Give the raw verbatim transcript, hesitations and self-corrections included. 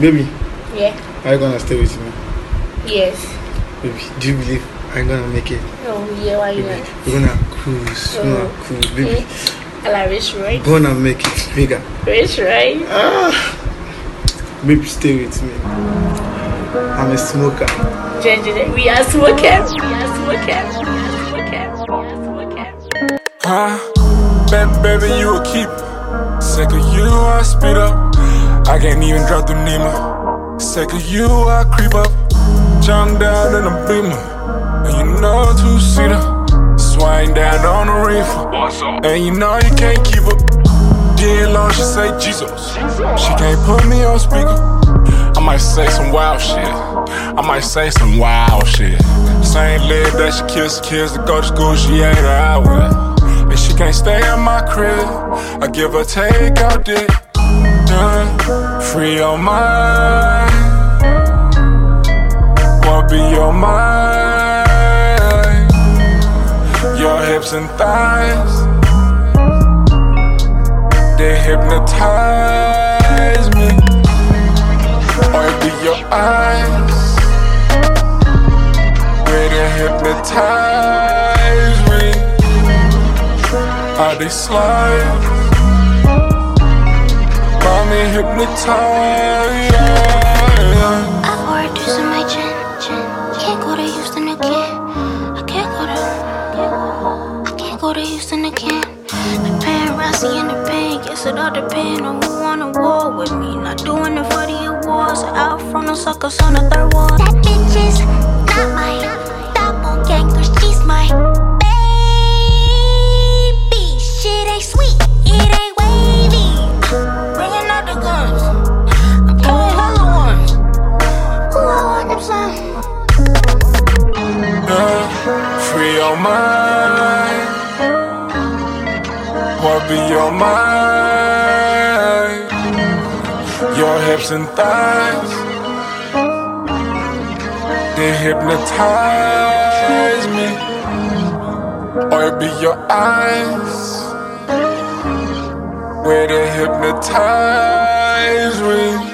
Baby, Yeah. are you gonna stay with me? Yes. Baby, do you believe I'm gonna make it? No, yeah, why you Baby, not? we're gonna cruise. We're gonna Oh. cruise, baby. I like rich, right? Gonna make it bigger. Rich, right? Ah, baby, stay with me. I'm a smoker. Ginger, we are smoking. We are smoking. We are smoking. We are smoking. Huh? Baby, baby, you a keep. Sick of you, I speed up. I can't even drop the Nemo. Sick of you, I creep up. Jump down in a beamer. And you know two-seater. Swing down on the reefer. And you know you can't keep up. Dead long, she say Jesus. She can't put me on speaker. I might say some wild shit. I might say some wild shit. Same leg that she kiss kids that go to school she ain't out with. And she can't stay in my crib. I give her take out dick. Uh, free your mind. What be your mind? Your hips and thighs, they hypnotize me. Or it be your eyes, where they hypnotize me. Are they slide? Got me hypnotized. I overdosed in my gin. Can't go to Houston again. I can't go to. I can't go to Houston again. The paparazzi in the pen. Guess it all depends on who on the wall with me. Not doing it for the awards. Out from the suckers on the third wall. That bitch is not my doppelganger. She's my baby. Shit ain't sweet. It ain't wavy. Bringing out the guns. I'm killing hella ones. Ooh, I want them some. Yeah, free your mind. What be your mind? Your hips and thighs, they hypnotize me. Or it be your eyes, where they hypnotize me.